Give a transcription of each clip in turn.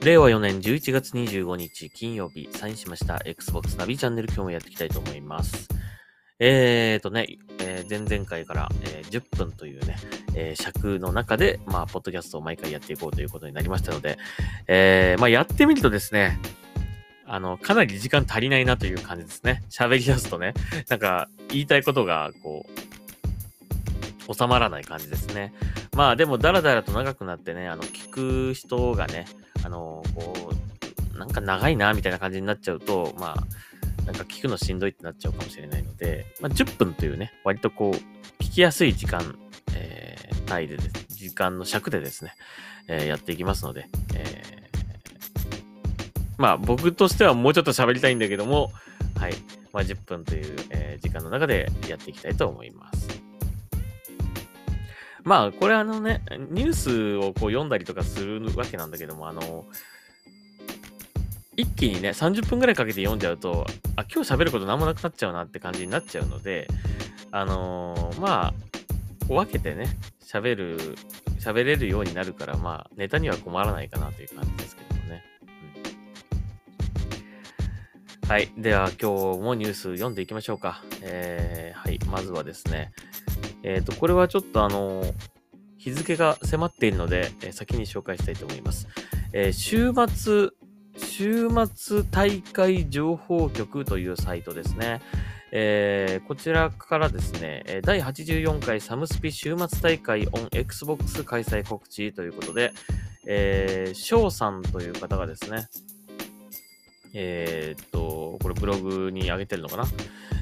令和4年11月25日金曜日、サインしました Xbox ナビチャンネル、今日もやっていきたいと思います。前々回から、10分というね、尺の中で、ポッドキャストを毎回やっていこうということになりましたので、やってみるとですね、かなり時間足りないなという感じですね。喋り出すとね、なんか、言いたいことが、収まらない感じですね。でも、だらだらと長くなってね、聞く人がね、なんか長いな、みたいな感じになっちゃうと、なんか聞くのしんどいってなっちゃうかもしれないので、10分というね、割と聞きやすい時間、単位でですね、時間の尺でですね、やっていきますので、僕としてはもうちょっと喋りたいんだけども、はい、10分という、時間の中でやっていきたいと思います。これニュースを読んだりとかするわけなんだけども、一気にね、30分くらいかけて読んじゃうと、今日喋ることなんもなくなっちゃうなって感じになっちゃうので、分けてね、喋れるようになるから、ネタには困らないかなという感じですけどもね。はい。では、今日もニュース読んでいきましょうか。はい。まずはですね、これはちょっと日付が迫っているので、先に紹介したいと思います。週末大会情報局というサイトですね。こちらからですね、第84回サムスピ週末大会 on Xbox 開催告知ということで、翔さんという方がですね、これブログに上げてるのかな、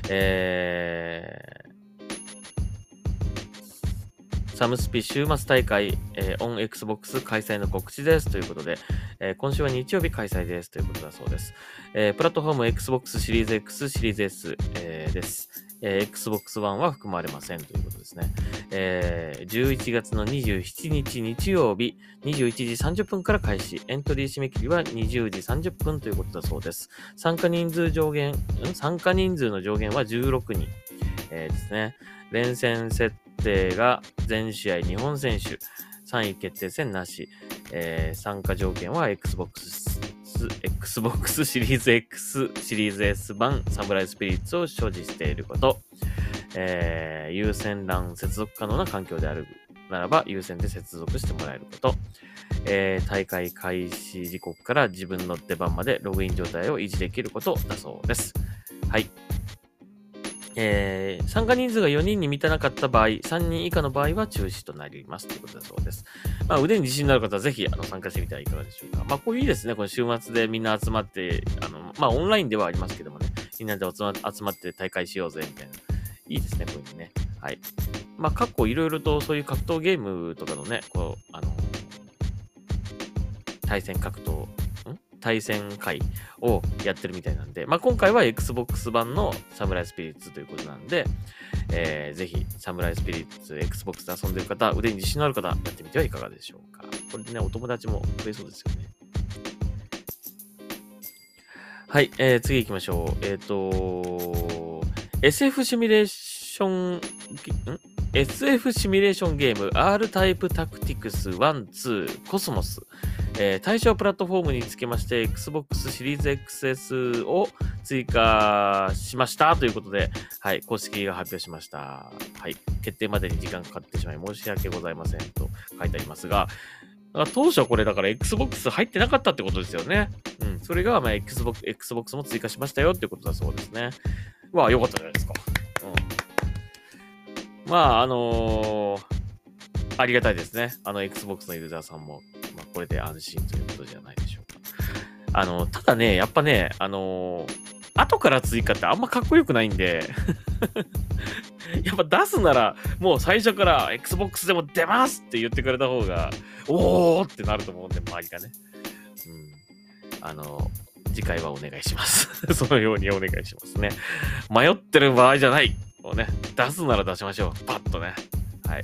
サムスピ週末大会、on Xbox 開催の告知ですということで、今週は日曜日開催ですということだそうです。プラットフォーム Xbox シリーズ X、シリーズ S、です。Xbox One は含まれませんということですね。11月の27日日曜日21時30分から開始。エントリー締め切りは20時30分ということだそうです。参加人数の上限は16人、ですね。連戦設定が全試合日本選手、3位決定戦なし、参加条件は Xbox シリーズ X、シリーズ S 版サムライスピリッツを所持していること、有線 LAN 接続可能な環境であるならば有線で接続してもらえること、大会開始時刻から自分の出番までログイン状態を維持できることだそうです。はい。参加人数が4人に満たなかった場合、3人以下の場合は中止となりますということだそうです。腕に自信のある方はぜひ参加してみてはいかがでしょうか。こういういいですね。この週末でみんな集まって、オンラインではありますけどもね、みんなで集まって大会しようぜみたいな。いいですね、こういうのね。はい。過去いろいろとそういう格闘ゲームとかのね、対戦会をやってるみたいなんで、今回は Xbox 版のサムライスピリッツということなんで、ぜひサムライスピリッツ Xbox で遊んでる方、腕に自信のある方、やってみてはいかがでしょうか。これでね、お友達も増えそうですよね。はい、次行きましょう。SF シミュレーションゲーム R タイプタクティクス1、2コスモス。対象プラットフォームにつけまして Xbox シリーズ XS を追加しましたということで、はい、公式が発表しました。はい、決定までに時間かかってしまい申し訳ございませんと書いてありますが、当初これだから Xbox 入ってなかったってことですよね。それがXbox も追加しましたよってことだそうですね。よかったじゃないですか。ありがたいですね。Xbox のユーザーさんも、これで安心ということじゃないでしょうか。ただね、やっぱね、後から追加ってあんまかっこよくないんで、やっぱ出すなら、もう最初から Xbox でも出ますって言ってくれた方が、おーってなると思うんで、周りがね。次回はお願いします。そのようにお願いしますね。迷ってる場合じゃない。出すなら出しましょう。パッとね。はい。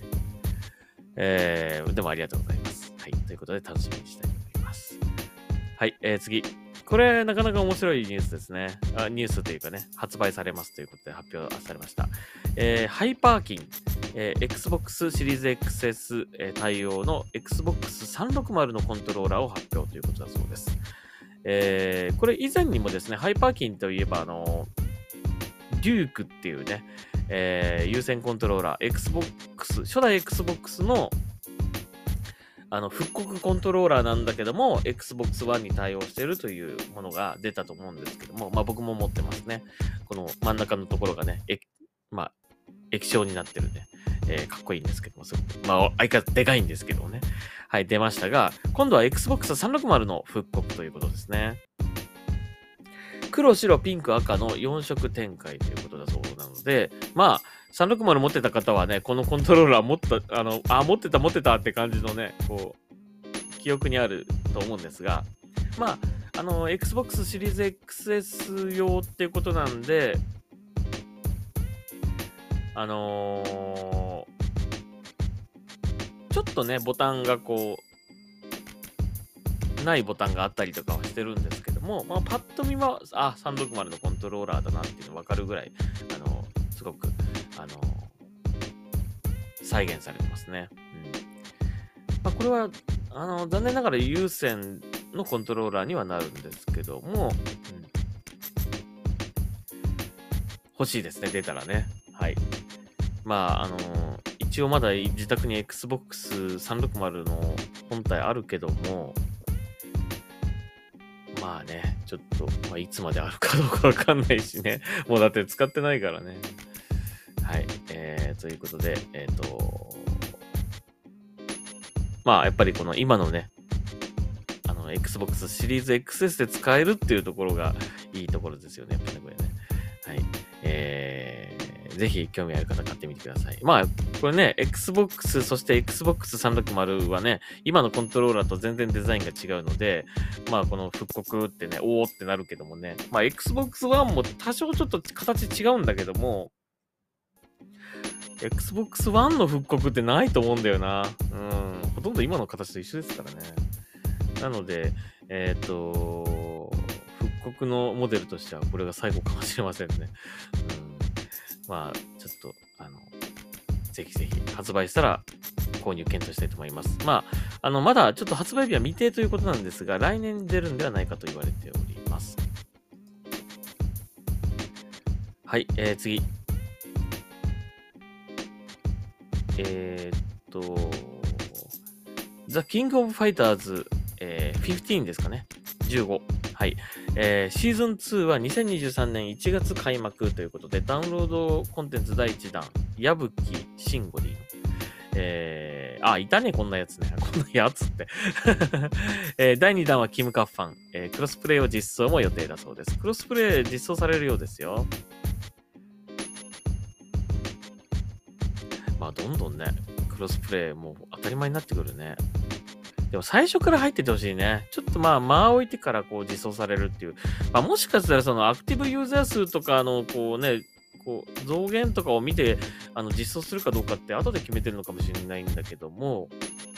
でもありがとうございます。はい。ということで楽しみにしたいと思います。はい。次。 これ、なかなか面白いニュースですね。ニュースというかね、発売されますということで発表されました。ハイパーキン、Xbox シリーズ XS、対応の Xbox 360のコントローラーを発表ということだそうです。これ以前にもですね、ハイパーキンといえば、デュークっていうね、有線コントローラー、初代 Xbox の復刻コントローラーなんだけども、Xbox One に対応しているというものが出たと思うんですけども、まあ僕も持ってますね。この真ん中のところがね、まあ、液晶になってるね、かっこいいんですけども、すごく、まあ相変わらずでかいんですけどもね。はい、出ましたが、今度は Xbox 360の復刻ということですね。黒、白、ピンク、赤の4色展開ということだそうなので、まあ、360持ってた方はね、このコントローラー持ってたって感じのね、こう、記憶にあると思うんですが、まあ、Xbox シリーズ XS 用っていうことなんで、ちょっとね、ボタンがこう、ないボタンがあったりとかはしてるんですけども、まあ、パッと見は、360のコントローラーだなっていうの分かるぐらい、すごく、再現されてますね。まあ、これは、残念ながら有線のコントローラーにはなるんですけども、欲しいですね、出たらね。はい。まあ、一応まだ自宅に Xbox 360の本体あるけども、まあね、ちょっと、まあ、いつまであるかどうかわかんないしね。もうだって使ってないからね。はい。ということで、まあ、やっぱりこの今のね、Xbox シリーズ XS で使えるっていうところがいいところですよね。やっぱりこれね。はい。ぜひ興味ある方買ってみてください。まあ、これね、Xbox、そして Xbox 360はね、今のコントローラーと全然デザインが違うので、まあ、この復刻ってね、おーってなるけどもね、まあ、Xbox One も多少ちょっと形違うんだけども、Xbox One の復刻ってないと思うんだよな。ほとんど今の形と一緒ですからね。なので、復刻のモデルとしてはこれが最後かもしれませんね。まあ、ちょっと、ぜひぜひ発売したら購入検討したいと思います。まあ、まだちょっと発売日は未定ということなんですが、来年出るんではないかと言われております。はい、次。The King of Fighters、15ですかね。15。はい。シーズン2は2023年1月開幕ということで、ダウンロードコンテンツ第1弾、矢吹慎吾リー。いたね、こんなやつね。こんなやつって。第2弾はキムカッファン、クロスプレイを実装も予定だそうです。クロスプレイ実装されるようですよ。まあ、どんどんね、クロスプレイもう当たり前になってくるね。でも最初から入っててほしいね。ちょっとまあ、間を置いてからこう実装されるっていう。まあ、もしかしたらそのアクティブユーザー数とかこうね、こう増減とかを見て実装するかどうかって後で決めてるのかもしれないんだけども、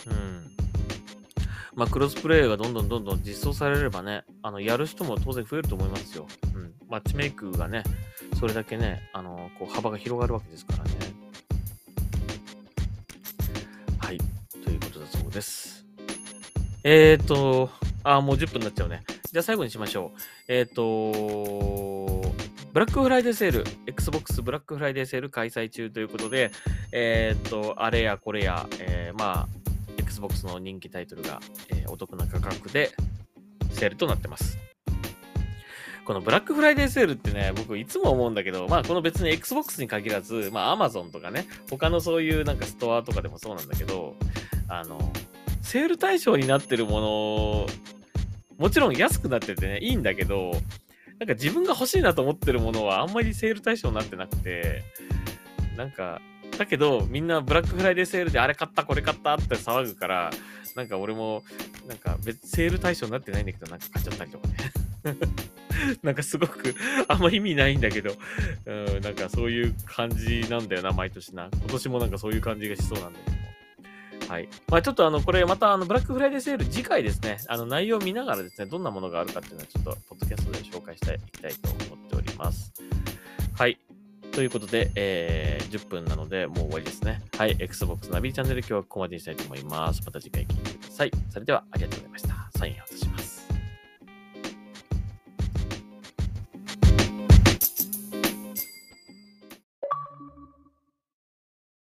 まあ、クロスプレイがどんどん実装されればね、やる人も当然増えると思いますよ。マッチメイクがね、それだけね、こう幅が広がるわけですからね。はい。ということだそうです。もう10分になっちゃうね。じゃあ最後にしましょう。ブラックフライデーセール、Xbox ブラックフライデーセール開催中ということで、あれやこれや、まあ、Xbox の人気タイトルが、お得な価格でセールとなってます。このブラックフライデーセールってね、僕いつも思うんだけど、まあこの別に Xbox に限らず、まあ Amazon とかね、他のそういうなんかストアとかでもそうなんだけど、セール対象になってるもの、もちろん安くなっててね、いいんだけど、なんか自分が欲しいなと思ってるものはあんまりセール対象になってなくて、なんか、だけどみんなブラックフライデーセールであれ買ったこれ買ったって騒ぐから、なんか俺も、なんか別セール対象になってないんだけど、なんか買っちゃったりとかね。なんかすごくあんま意味ないんだけど、なんかそういう感じなんだよな、毎年な。今年もなんかそういう感じがしそうなんだけども。 はい。ちょっとこれまたブラックフライデーセール次回ですね、内容を見ながらですね、どんなものがあるかっていうのはちょっと、ポッドキャストで紹介していきたいと思っております。はい。ということで、10分なので、もう終わりですね。はい。Xbox ナビチャンネル今日はここまでにしたいと思います。また次回聞いてください。それでは、ありがとうございました。サインを渡します。